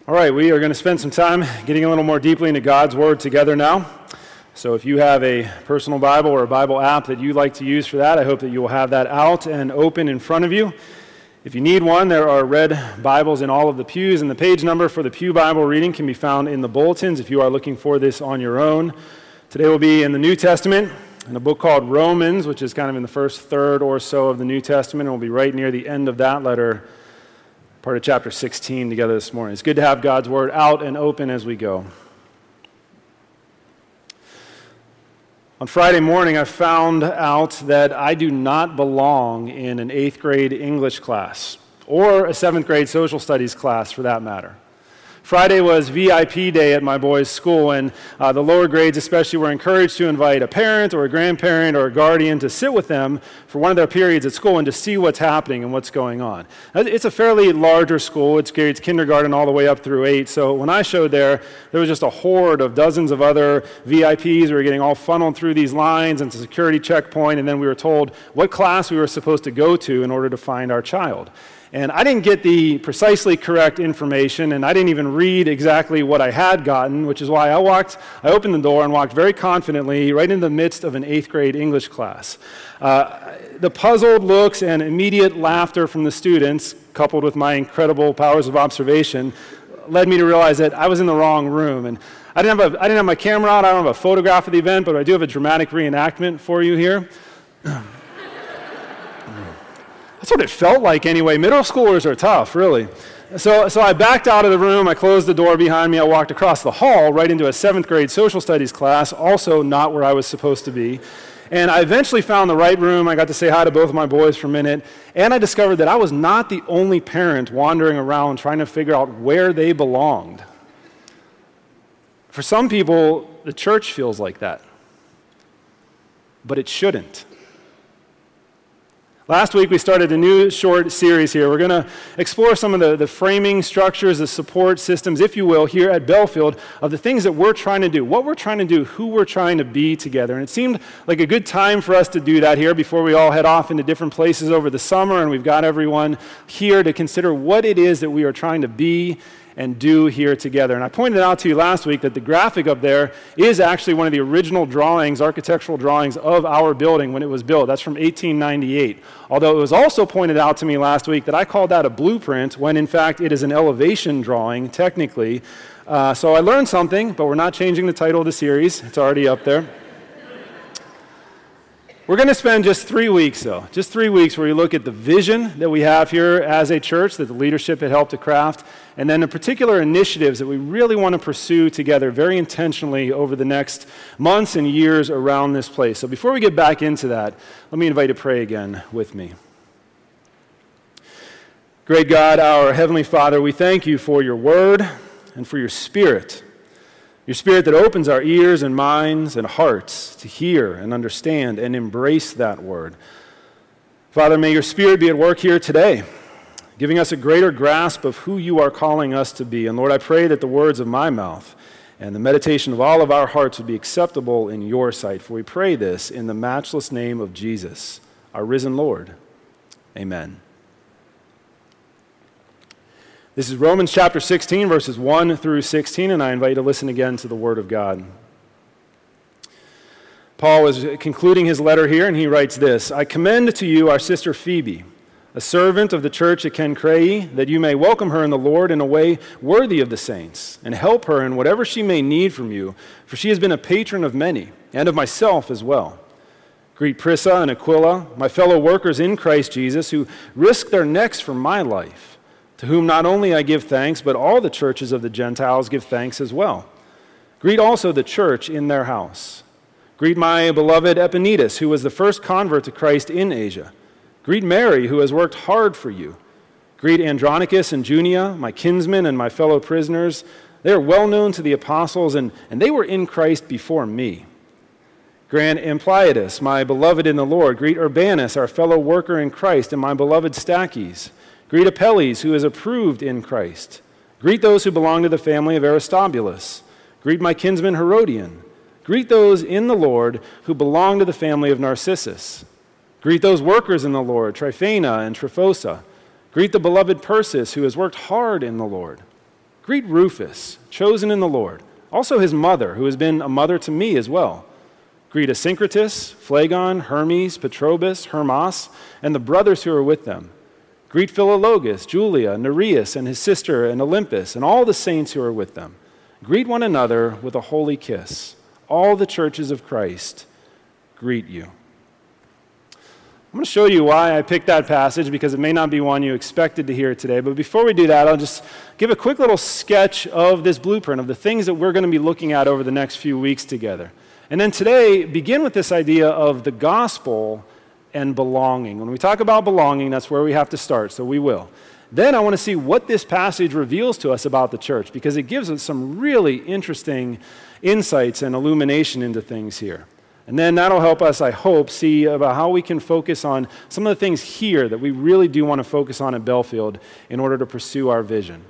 All right, we are going to spend some time getting a little more deeply into God's Word together now. So if you have a personal Bible or a Bible app that you like to use for that, I hope that you will have that out and open in front of you. If you need one, there are red Bibles in all of the pews, and the page number for the Pew Bible reading can be found in the bulletins if you are looking for this on your own. Today will be in the New Testament, in a book called Romans, which is kind of in the first third or so of the New Testament, and we'll be right near the end of that letter, part of chapter 16 together this morning. It's good to have God's Word out and open as we go. On Friday morning, I found out that I do not belong in an 8th grade English class, or a 7th grade social studies class for that matter. Friday was VIP day at my boys' school, and the lower grades especially were encouraged to invite a parent or a grandparent or a guardian to sit with them for one of their periods at school and to see what's happening and what's going on. It's a fairly larger school. It's grades kindergarten all the way up through 8, so when I showed there was just a horde of dozens of other VIPs. We were getting all funneled through these lines into security checkpoint, and then we were told what class we were supposed to go to in order to find our child. And I didn't get the precisely correct information, and I didn't even read exactly what I had gotten, which is why I opened the door and walked very confidently right in the midst of an 8th grade English class. The puzzled looks and immediate laughter from the students, coupled with my incredible powers of observation, led me to realize that I was in the wrong room. And I didn't have my camera out, I don't have a photograph of the event, but I do have a dramatic reenactment for you here. That's what it felt like anyway. Middle schoolers are tough, really. So I backed out of the room, I closed the door behind me, I walked across the hall right into a 7th grade social studies class, also not where I was supposed to be. And I eventually found the right room, I got to say hi to both of my boys for a minute, and I discovered that I was not the only parent wandering around trying to figure out where they belonged. For some people, the church feels like that. But it shouldn't. Last week, we started a new short series here. We're going to explore some of the framing structures, the support systems, if you will, here at Belfield of the things that we're trying to do, what we're trying to do, who we're trying to be together. And it seemed like a good time for us to do that here before we all head off into different places over the summer, and we've got everyone here to consider what it is that we are trying to be and do here together. And I pointed out to you last week that the graphic up there is actually one of the original drawings, architectural drawings of our building when it was built. That's from 1898. Although it was also pointed out to me last week that I called that a blueprint when in fact it is an elevation drawing technically. So I learned something, but we're not changing the title of the series. It's already up there. We're going to spend just 3 weeks, though. Just 3 weeks where we look at the vision that we have here as a church that the leadership had helped to craft, and then the particular initiatives that we really want to pursue together very intentionally over the next months and years around this place. So before we get back into that, let me invite you to pray again with me. Great God, our Heavenly Father, we thank you for your word and for your Spirit that opens our ears and minds and hearts to hear and understand and embrace that word. Father, may your Spirit be at work here today, giving us a greater grasp of who you are calling us to be. And Lord, I pray that the words of my mouth and the meditation of all of our hearts would be acceptable in your sight. For we pray this in the matchless name of Jesus, our risen Lord. Amen. This is Romans chapter 16, verses 1 through 16, and I invite you to listen again to the Word of God. Paul is concluding his letter here, and he writes this: I commend to you our sister Phoebe, a servant of the church at Cenchreae, that you may welcome her in the Lord in a way worthy of the saints, and help her in whatever she may need from you, for she has been a patron of many, and of myself as well. Greet Prisca and Aquila, my fellow workers in Christ Jesus, who risked their necks for my life, to whom not only I give thanks, but all the churches of the Gentiles give thanks as well. Greet also the church in their house. Greet my beloved Epaenetus, who was the first convert to Christ in Asia. Greet Mary, who has worked hard for you. Greet Andronicus and Junia, my kinsmen and my fellow prisoners. They are well known to the apostles, and they were in Christ before me. Greet Ampliatus, my beloved in the Lord. Greet Urbanus, our fellow worker in Christ, and my beloved Stachys. Greet Apelles, who is approved in Christ. Greet those who belong to the family of Aristobulus. Greet my kinsman Herodian. Greet those in the Lord who belong to the family of Narcissus. Greet those workers in the Lord, Tryphena and Tryphosa. Greet the beloved Persis, who has worked hard in the Lord. Greet Rufus, chosen in the Lord, also his mother, who has been a mother to me as well. Greet Asyncritus, Phlegon, Hermes, Patrobas, Hermas, and the brothers who are with them. Greet Philologus, Julia, Nereus, and his sister, and Olympus, and all the saints who are with them. Greet one another with a holy kiss. All the churches of Christ greet you. I'm going to show you why I picked that passage, because it may not be one you expected to hear today. But before we do that, I'll just give a quick little sketch of this blueprint, of the things that we're going to be looking at over the next few weeks together. And then today, begin with this idea of the gospel and belonging. When we talk about belonging, that's where we have to start, so we will. Then I want to see what this passage reveals to us about the church, because it gives us some really interesting insights and illumination into things here. And then that'll help us, I hope, see about how we can focus on some of the things here that we really do want to focus on at Bellefield in order to pursue our vision.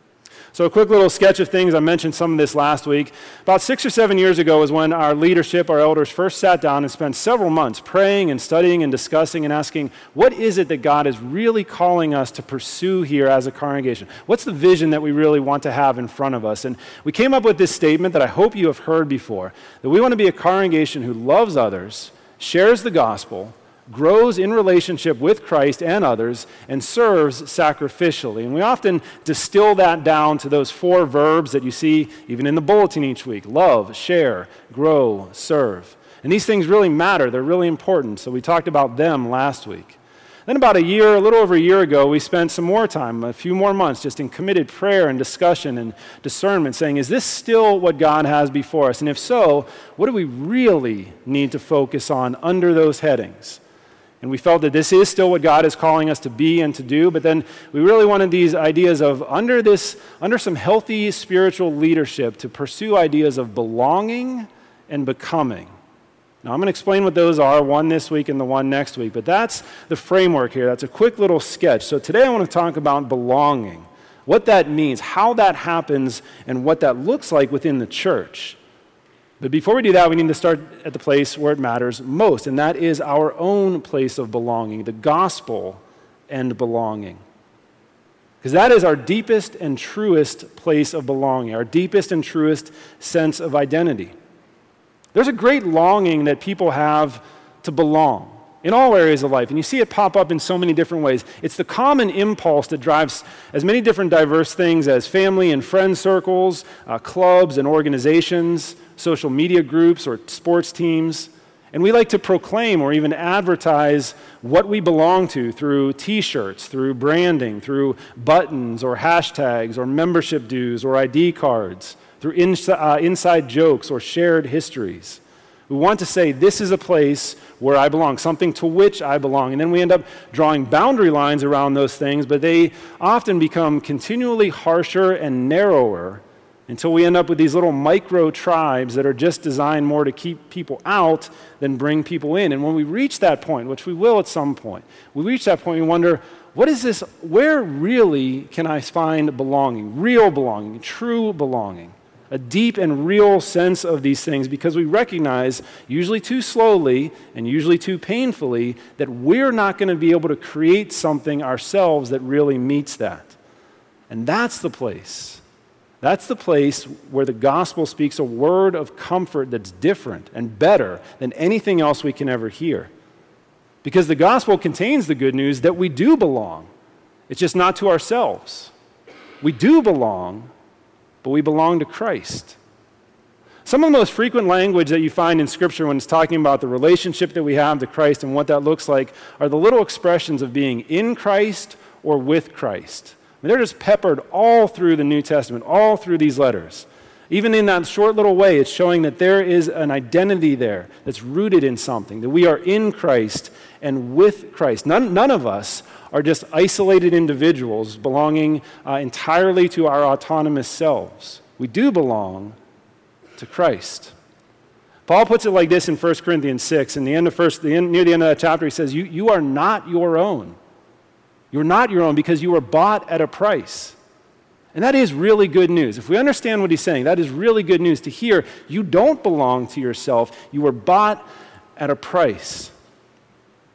So a quick little sketch of things. I mentioned some of this last week. About 6 or 7 years ago was when our leadership, our elders, first sat down and spent several months praying and studying and discussing and asking, what is it that God is really calling us to pursue here as a congregation? What's the vision that we really want to have in front of us? And we came up with this statement that I hope you have heard before, that we want to be a congregation who loves others, shares the gospel, grows in relationship with Christ and others, and serves sacrificially. And we often distill that down to those 4 verbs that you see even in the bulletin each week: love, share, grow, serve. And these things really matter. They're really important. So we talked about them last week. Then about a little over a year ago, we spent some more time, a few more months, just in committed prayer and discussion and discernment, saying, is this still what God has before us? And if so, what do we really need to focus on under those headings? And we felt that this is still what God is calling us to be and to do, but then we really wanted these ideas of, under some healthy spiritual leadership, to pursue ideas of belonging and becoming. Now, I'm going to explain what those are, one this week and the one next week, but that's the framework here. That's a quick little sketch. So today I want to talk about belonging, what that means, how that happens, and what that looks like within the church. But before we do that, we need to start at the place where it matters most, and that is our own place of belonging, the gospel and belonging. Because that is our deepest and truest place of belonging, our deepest and truest sense of identity. There's a great longing that people have to belong in all areas of life, and you see it pop up in so many different ways. It's the common impulse that drives as many different diverse things as family and friend circles, clubs and organizations, social media groups or sports teams. And we like to proclaim or even advertise what we belong to through t-shirts, through branding, through buttons or hashtags or membership dues or ID cards, through inside jokes or shared histories. We want to say, this is a place where I belong, something to which I belong. And then we end up drawing boundary lines around those things, but they often become continually harsher and narrower until we end up with these little micro tribes that are just designed more to keep people out than bring people in. And when we reach that point, which we will at some point, we reach that point, we wonder, what is this? Where really can I find belonging, real belonging, true belonging? A deep and real sense of these things, because we recognize, usually too slowly and usually too painfully, that we're not going to be able to create something ourselves that really meets that. And that's the place. That's the place where the gospel speaks a word of comfort that's different and better than anything else we can ever hear. Because the gospel contains the good news that we do belong. It's just not to ourselves. We do belong, but we belong to Christ. Some of the most frequent language that you find in Scripture when it's talking about the relationship that we have to Christ and what that looks like are the little expressions of being in Christ or with Christ. I mean, they're just peppered all through the New Testament, all through these letters. Even in that short little way, it's showing that there is an identity there that's rooted in something, that we are in Christ and with Christ. None of us are just isolated individuals belonging entirely to our autonomous selves. We do belong to Christ. Paul puts it like this in 1 Corinthians 6. Near the end of that chapter, he says, you are not your own. You're not your own because you were bought at a price. And that is really good news. If we understand what he's saying, that is really good news to hear. You don't belong to yourself. You were bought at a price.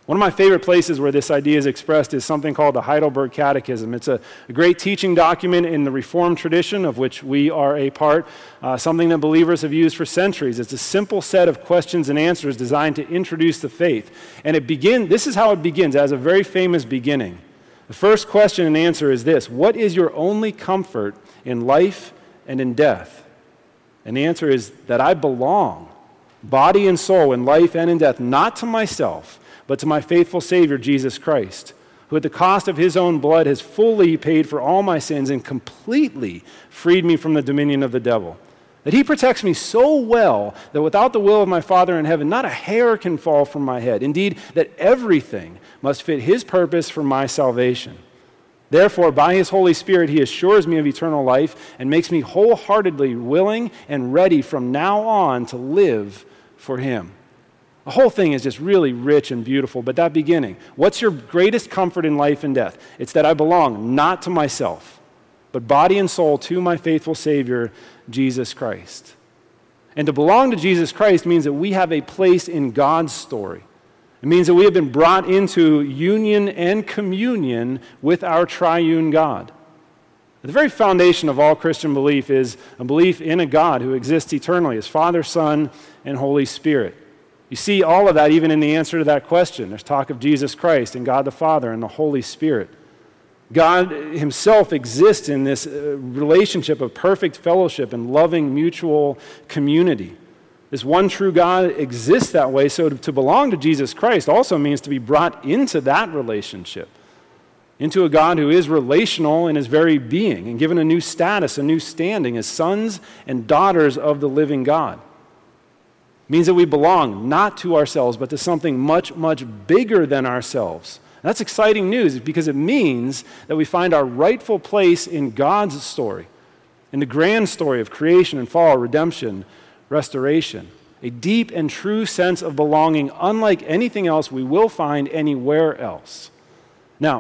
One of my favorite places where this idea is expressed is something called the Heidelberg Catechism. It's a great teaching document in the Reformed tradition, of which we are a part, something that believers have used for centuries. It's a simple set of questions and answers designed to introduce the faith. And this is how it begins, as a very famous beginning. The first question and answer is this: what is your only comfort in life and in death? And the answer is that I belong, body and soul, in life and in death, not to myself, but to my faithful Savior, Jesus Christ, who at the cost of his own blood has fully paid for all my sins and completely freed me from the dominion of the devil. That he protects me so well that without the will of my Father in heaven, not a hair can fall from my head. Indeed, that everything must fit his purpose for my salvation. Therefore, by his Holy Spirit, he assures me of eternal life and makes me wholeheartedly willing and ready from now on to live for him. The whole thing is just really rich and beautiful, but that beginning, what's your greatest comfort in life and death? It's that I belong not to myself, but body and soul to my faithful Savior, Jesus Christ. And to belong to Jesus Christ means that we have a place in God's story. It means that we have been brought into union and communion with our triune God. The very foundation of all Christian belief is a belief in a God who exists eternally as Father, Son, and Holy Spirit. You see all of that even in the answer to that question. There's talk of Jesus Christ and God the Father and the Holy Spirit. God himself exists in this relationship of perfect fellowship and loving mutual community. This one true God exists that way, so to belong to Jesus Christ also means to be brought into that relationship, into a God who is relational in his very being and given a new status, a new standing as sons and daughters of the living God. It means that we belong not to ourselves, but to something much, much bigger than ourselves. And that's exciting news because it means that we find our rightful place in God's story, in the grand story of creation and fall, redemption, restoration, a deep and true sense of belonging unlike anything else we will find anywhere else. Now,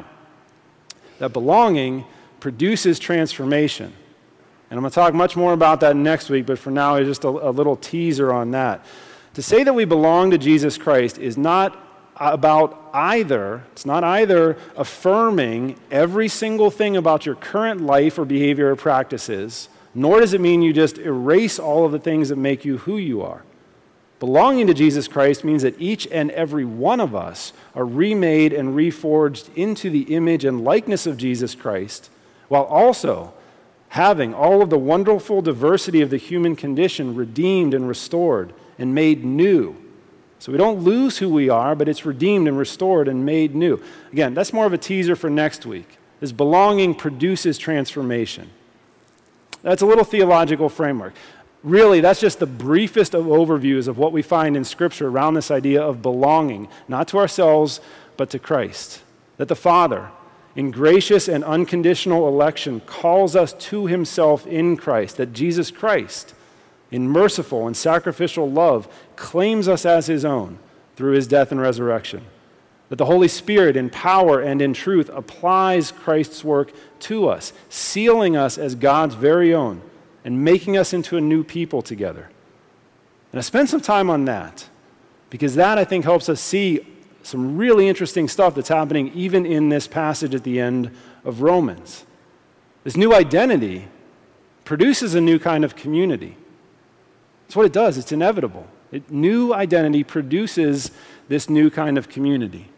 that belonging produces transformation. And I'm going to talk much more about that next week, but for now, just a little teaser on that. To say that we belong to Jesus Christ is not about it's not either affirming every single thing about your current life or behavior or practices, nor does it mean you just erase all of the things that make you who you are. Belonging to Jesus Christ means that each and every one of us are remade and reforged into the image and likeness of Jesus Christ, while also having all of the wonderful diversity of the human condition redeemed and restored and made new. So we don't lose who we are, but it's redeemed and restored and made new. Again, that's more of a teaser for next week. This belonging produces transformation. That's a little theological framework. Really, that's just the briefest of overviews of what we find in Scripture around this idea of belonging, not to ourselves, but to Christ. That the Father, in gracious and unconditional election, calls us to himself in Christ. That Jesus Christ, in merciful and sacrificial love, claims us as his own through his death and resurrection. That the Holy Spirit, in power and in truth, applies Christ's work to us, sealing us as God's very own and making us into a new people together. And I spent some time on that because that, I think, helps us see some really interesting stuff that's happening even in this passage at the end of Romans. This new identity produces a new kind of community. That's what it does. It's inevitable. New identity produces this new kind of community.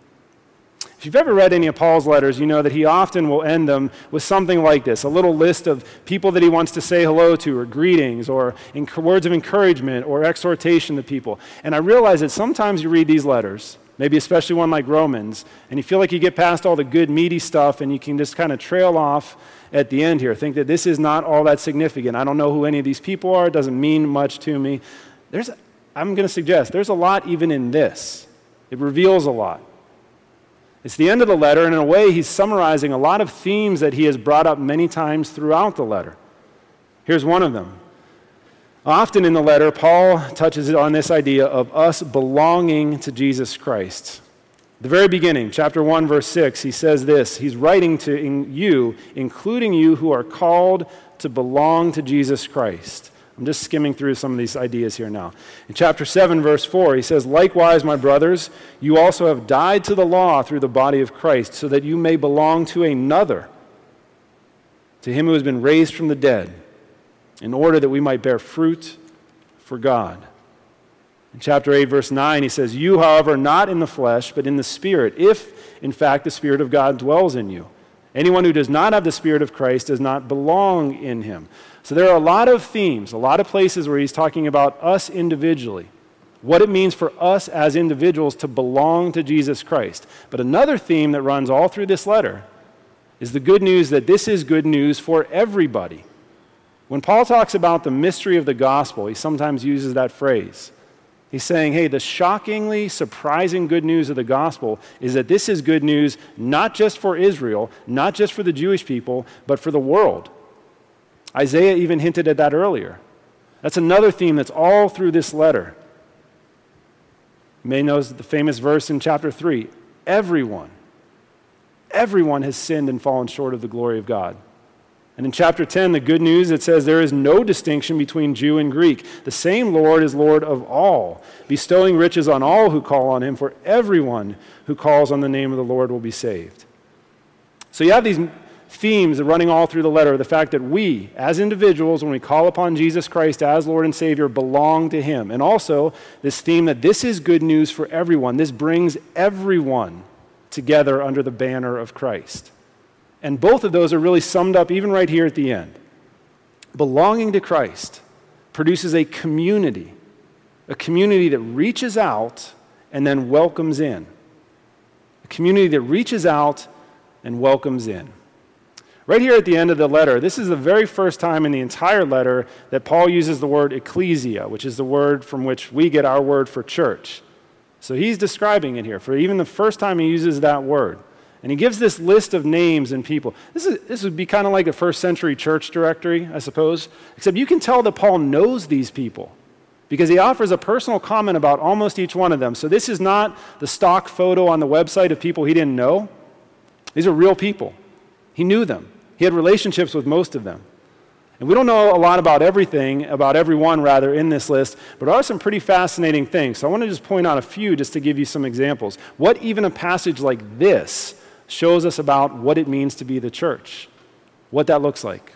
If you've ever read any of Paul's letters, you know that he often will end them with something like this, a little list of people that he wants to say hello to, or greetings, or words of encouragement, or exhortation to people. And I realize that sometimes you read these letters, maybe especially one like Romans, and you feel like you get past all the good, meaty stuff, and you can just kind of trail off at the end here, think that this is not all that significant. I don't know who any of these people are. It doesn't mean much to me. I'm going to suggest there's a lot even in this. It reveals a lot. It's the end of the letter, and in a way, he's summarizing a lot of themes that he has brought up many times throughout the letter. Here's one of them. Often in the letter, Paul touches on this idea of us belonging to Jesus Christ. At the very beginning, chapter 1, verse 6, he says this. He's writing to you, including you who are called to belong to Jesus Christ. I'm just skimming through some of these ideas here now. In chapter 7, verse 4, he says, "Likewise, my brothers, you also have died to the law through the body of Christ, so that you may belong to another, to him who has been raised from the dead, in order that we might bear fruit for God." In chapter 8, verse 9, he says, "You, however, not in the flesh, but in the Spirit, if, in fact, the Spirit of God dwells in you. Anyone who does not have the Spirit of Christ does not belong in him." So there are a lot of themes, a lot of places where he's talking about us individually, what it means for us as individuals to belong to Jesus Christ. But another theme that runs all through this letter is the good news that this is good news for everybody. When Paul talks about the mystery of the gospel, he sometimes uses that phrase. He's saying, hey, the shockingly surprising good news of the gospel is that this is good news not just for Israel, not just for the Jewish people, but for the world. Isaiah even hinted at that earlier. That's another theme that's all through this letter. You may know the famous verse in chapter 3, everyone has sinned and fallen short of the glory of God. And in chapter 10, the good news, it says there is no distinction between Jew and Greek. The same Lord is Lord of all, bestowing riches on all who call on him, for everyone who calls on the name of the Lord will be saved. So you have these themes running all through the letter, the fact that we, as individuals, when we call upon Jesus Christ as Lord and Savior, belong to him. And also this theme that this is good news for everyone. This brings everyone together under the banner of Christ. And both of those are really summed up even right here at the end. Belonging to Christ produces a community that reaches out and then welcomes in. A community that reaches out and welcomes in. Right here at the end of the letter, this is the very first time in the entire letter that Paul uses the word ecclesia, which is the word from which we get our word for church. So he's describing it here for even the first time he uses that word. And he gives this list of names and people. This would be kind of like a first century church directory, I suppose, except you can tell that Paul knows these people because he offers a personal comment about almost each one of them. So this is not the stock photo on the website of people he didn't know. These are real people. He knew them. He had relationships with most of them. And we don't know a lot about everything, about everyone rather, in this list, but there are some pretty fascinating things. So I want to just point out a few just to give you some examples. What even a passage like this shows us about what it means to be the church, what that looks like.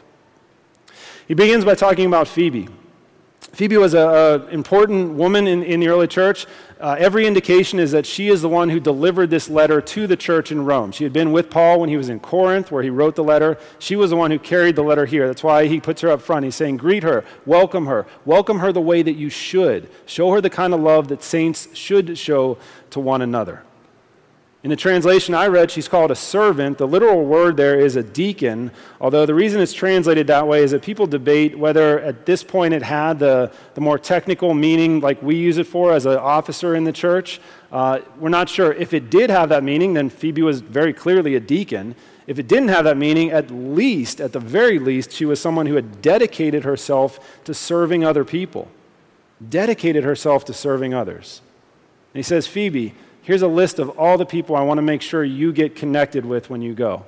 He begins by talking about Phoebe. Phoebe was an important woman in the early church. Every indication is that she is the one who delivered this letter to the church in Rome. She had been with Paul when he was in Corinth, where he wrote the letter. She was the one who carried the letter here. That's why he puts her up front. He's saying, greet her, welcome her the way that you should. Show her the kind of love that saints should show to one another. In the translation I read, she's called a servant. The literal word there is a deacon, although the reason it's translated that way is that people debate whether at this point it had the more technical meaning like we use it for as an officer in the church. We're not sure. If it did have that meaning, then Phoebe was very clearly a deacon. If it didn't have that meaning, at the very least, she was someone who had dedicated herself to serving other people. Dedicated herself to serving others. And he says, Phoebe, here's a list of all the people I want to make sure you get connected with when you go.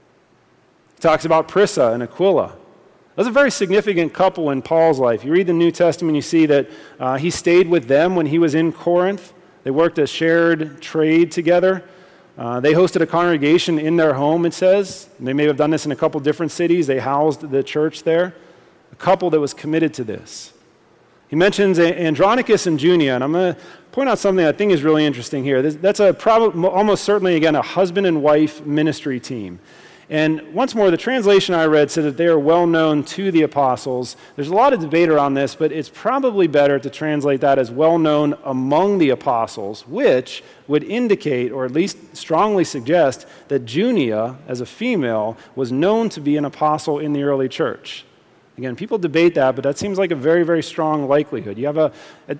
He talks about Prisca and Aquila. That's a very significant couple in Paul's life. You read the New Testament, you see that he stayed with them when he was in Corinth. They worked a shared trade together. They hosted a congregation in their home, it says. They may have done this in a couple different cities. They housed the church there. A couple that was committed to this. He mentions Andronicus and Junia, and I'm going to point out something I think is really interesting here. That's almost certainly, again, a husband and wife ministry team. And once more, the translation I read said that they are well known to the apostles. There's a lot of debate around this, but it's probably better to translate that as well known among the apostles, which would indicate, or at least strongly suggest, that Junia, as a female, was known to be an apostle in the early church. Again, people debate that, but that seems like a very, very strong likelihood. You have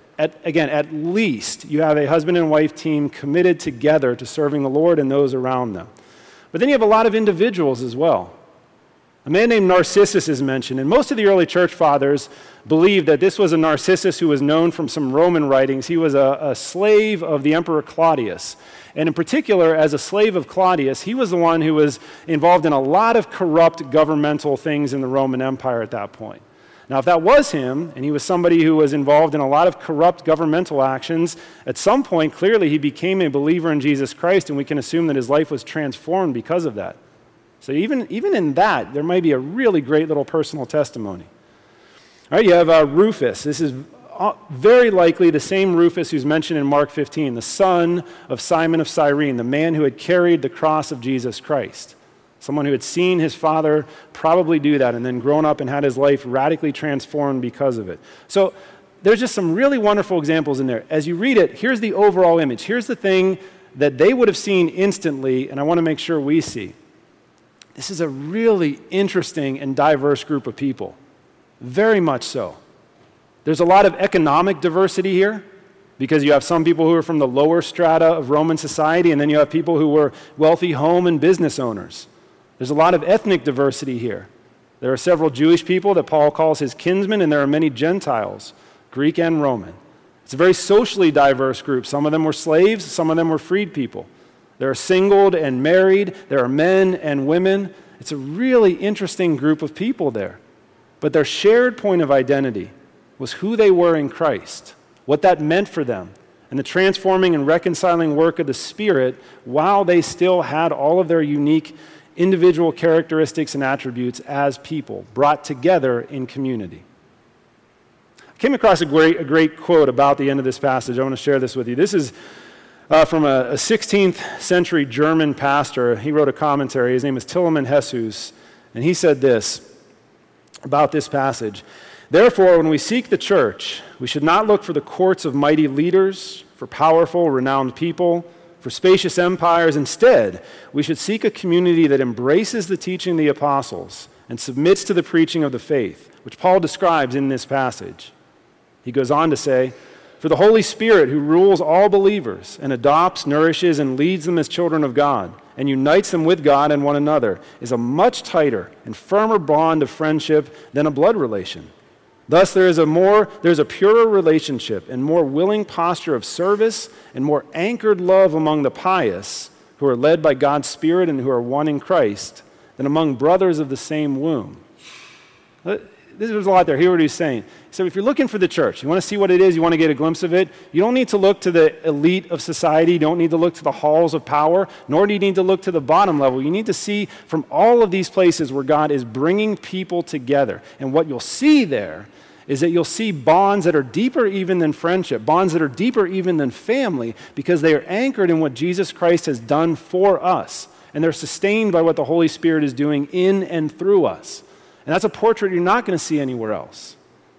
at least you have a husband and wife team committed together to serving the Lord and those around them. But then you have a lot of individuals as well. A man named Narcissus is mentioned, and most of the early church fathers believed that this was a Narcissus who was known from some Roman writings. He was a slave of the Emperor Claudius. And in particular, as a slave of Claudius, he was the one who was involved in a lot of corrupt governmental things in the Roman Empire at that point. Now, if that was him, and he was somebody who was involved in a lot of corrupt governmental actions, at some point, clearly, he became a believer in Jesus Christ, and we can assume that his life was transformed because of that. So even in that, there might be a really great little personal testimony. All right, you have Rufus. This is very likely the same Rufus who's mentioned in Mark 15, the son of Simon of Cyrene, the man who had carried the cross of Jesus Christ. Someone who had seen his father probably do that and then grown up and had his life radically transformed because of it. So there's just some really wonderful examples in there. As you read it, here's the overall image. Here's the thing that they would have seen instantly, and I want to make sure we see. This is a really interesting and diverse group of people. Very much so. There's a lot of economic diversity here, because you have some people who are from the lower strata of Roman society, and then you have people who were wealthy home and business owners. There's a lot of ethnic diversity here. There are several Jewish people that Paul calls his kinsmen, and there are many Gentiles, Greek and Roman. It's a very socially diverse group. Some of them were slaves, some of them were freed people. There are singled and married, there are men and women. It's a really interesting group of people there. But their shared point of identity was who they were in Christ, what that meant for them, and the transforming and reconciling work of the Spirit while they still had all of their unique individual characteristics and attributes as people brought together in community. I came across a great quote about the end of this passage. I want to share this with you. This is from a 16th century German pastor. He wrote a commentary. His name is Tillman Jesus, and he said this about this passage. Therefore, when we seek the church, we should not look for the courts of mighty leaders, for powerful, renowned people, for spacious empires. Instead, we should seek a community that embraces the teaching of the apostles and submits to the preaching of the faith, which Paul describes in this passage. He goes on to say, for the Holy Spirit who rules all believers and adopts, nourishes, and leads them as children of God and unites them with God and one another is a much tighter and firmer bond of friendship than a blood relation. Thus, there is a purer relationship and more willing posture of service and more anchored love among the pious who are led by God's Spirit and who are one in Christ than among brothers of the same womb. There's a lot there. Hear what he's saying. So if you're looking for the church, you want to see what it is, you want to get a glimpse of it, you don't need to look to the elite of society, you don't need to look to the halls of power, nor do you need to look to the bottom level. You need to see from all of these places where God is bringing people together. And what you'll see there is that you'll see bonds that are deeper even than friendship, bonds that are deeper even than family, because they are anchored in what Jesus Christ has done for us. And they're sustained by what the Holy Spirit is doing in and through us. And that's a portrait you're not going to see anywhere else.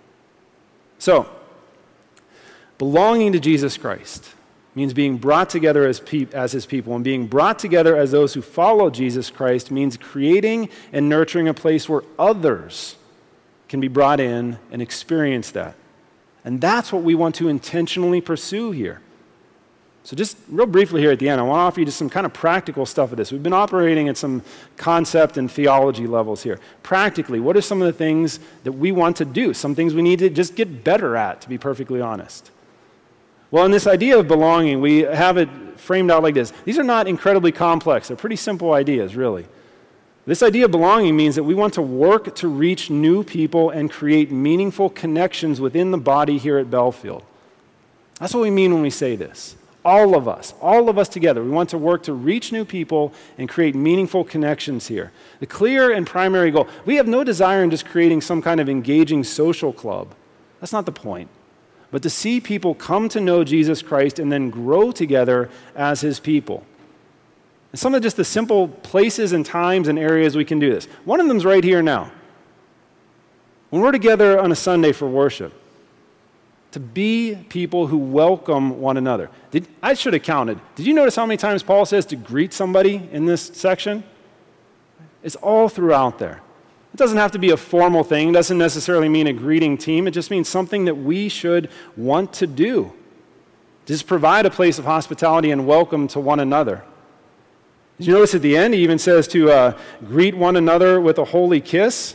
So, belonging to Jesus Christ means being brought together as his people, and being brought together as those who follow Jesus Christ means creating and nurturing a place where others can be brought in and experience that. And that's what we want to intentionally pursue here. So just real briefly here at the end, I want to offer you just some kind of practical stuff of this. We've been operating at some concept and theology levels here. Practically, what are some of the things that we want to do? Some things we need to just get better at, to be perfectly honest. Well, in this idea of belonging, we have it framed out like this. These are not incredibly complex. They're pretty simple ideas, really. This idea of belonging means that we want to work to reach new people and create meaningful connections within the body here at Bellefield. That's what we mean when we say this. All of us together. We want to work to reach new people and create meaningful connections here. The clear and primary goal, we have no desire in just creating some kind of engaging social club. That's not the point. But to see people come to know Jesus Christ and then grow together as his people. And some of just the simple places and times and areas we can do this. One of them is right here now. When we're together on a Sunday for worship, to be people who welcome one another. I should have counted. Did you notice how many times Paul says to greet somebody in this section? It's all throughout there. It doesn't have to be a formal thing. It doesn't necessarily mean a greeting team. It just means something that we should want to do. Just provide a place of hospitality and welcome to one another. Did you notice at the end he even says to greet one another with a holy kiss?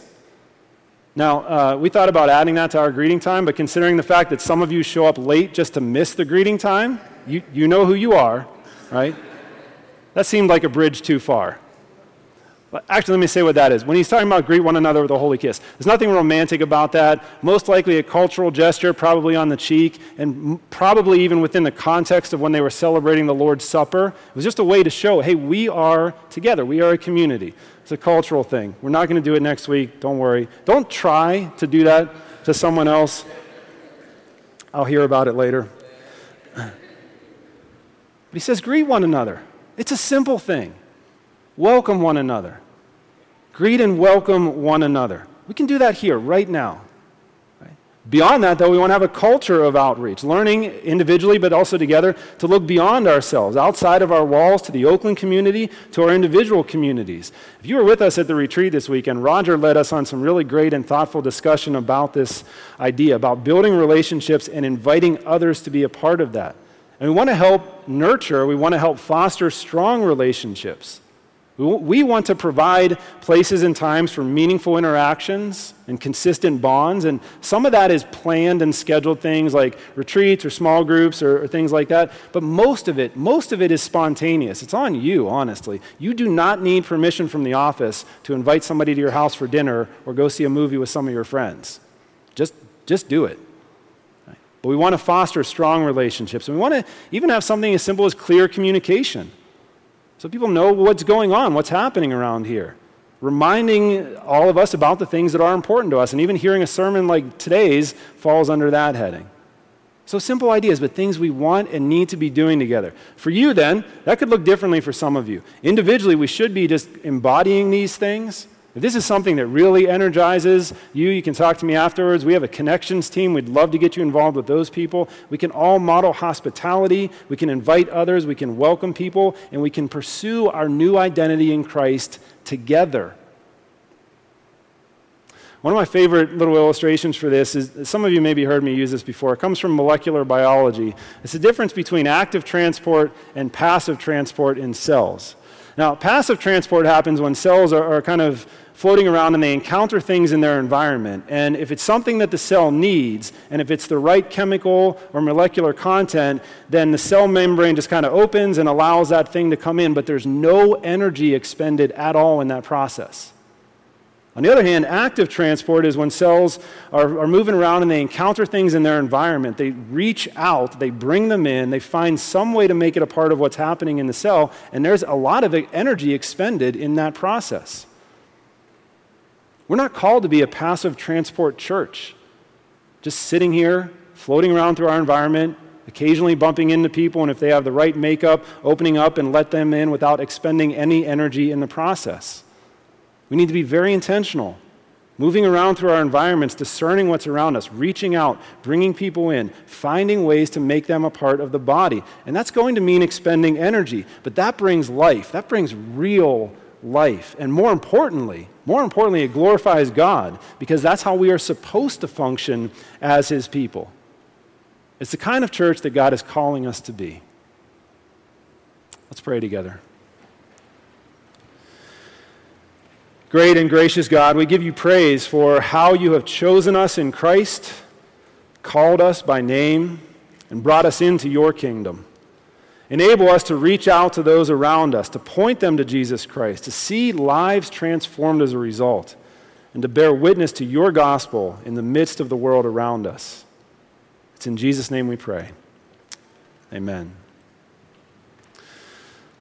Now, we thought about adding that to our greeting time, but considering the fact that some of you show up late just to miss the greeting time, you know who you are, right? That seemed like a bridge too far. Actually, let me say what that is. When he's talking about greet one another with a holy kiss, there's nothing romantic about that. Most likely a cultural gesture, probably on the cheek, and probably even within the context of when they were celebrating the Lord's Supper. It was just a way to show, hey, we are together. We are a community. It's a cultural thing. We're not going to do it next week. Don't worry. Don't try to do that to someone else. I'll hear about it later. But he says, greet one another. It's a simple thing. Welcome one another. Greet and welcome one another. We can do that here, right now. Right? Beyond that, though, we want to have a culture of outreach, learning individually but also together to look beyond ourselves, outside of our walls, to the Oakland community, to our individual communities. If you were with us at the retreat this weekend, Roger led us on some really great and thoughtful discussion about this idea, about building relationships and inviting others to be a part of that. And we want to help nurture, we want to help foster strong relationships. We want to provide places and times for meaningful interactions and consistent bonds, and some of that is planned and scheduled things like retreats or small groups or things like that, but most of it is spontaneous. It's on you, honestly. You do not need permission from the office to invite somebody to your house for dinner or go see a movie with some of your friends. Just do it. But we want to foster strong relationships, and we want to even have something as simple as clear communication. So people know what's going on, what's happening around here. Reminding all of us about the things that are important to us. And even hearing a sermon like today's falls under that heading. So simple ideas, but things we want and need to be doing together. For you then, that could look differently for some of you. Individually, we should be just embodying these things. If this is something that really energizes you, you can talk to me afterwards. We have a connections team. We'd love to get you involved with those people. We can all model hospitality. We can invite others. We can welcome people. And we can pursue our new identity in Christ together. One of my favorite little illustrations for this is, some of you maybe heard me use this before. It comes from molecular biology. It's the difference between active transport and passive transport in cells. Now, passive transport happens when cells are kind of floating around and they encounter things in their environment. And if it's something that the cell needs, and if it's the right chemical or molecular content, then the cell membrane just kind of opens and allows that thing to come in, but there's no energy expended at all in that process. On the other hand, active transport is when cells are moving around and they encounter things in their environment. They reach out, they bring them in, they find some way to make it a part of what's happening in the cell, and there's a lot of energy expended in that process. We're not called to be a passive transport church, just sitting here, floating around through our environment, occasionally bumping into people, and if they have the right makeup, opening up and let them in without expending any energy in the process. We need to be very intentional, moving around through our environments, discerning what's around us, reaching out, bringing people in, finding ways to make them a part of the body. And that's going to mean expending energy, but that brings life. That brings real life. And more importantly, it glorifies God, because that's how we are supposed to function as His people. It's the kind of church that God is calling us to be. Let's pray together. Great and gracious God, we give you praise for how you have chosen us in Christ, called us by name, and brought us into your kingdom. Enable us to reach out to those around us, to point them to Jesus Christ, to see lives transformed as a result, and to bear witness to your gospel in the midst of the world around us. It's in Jesus' name we pray. Amen.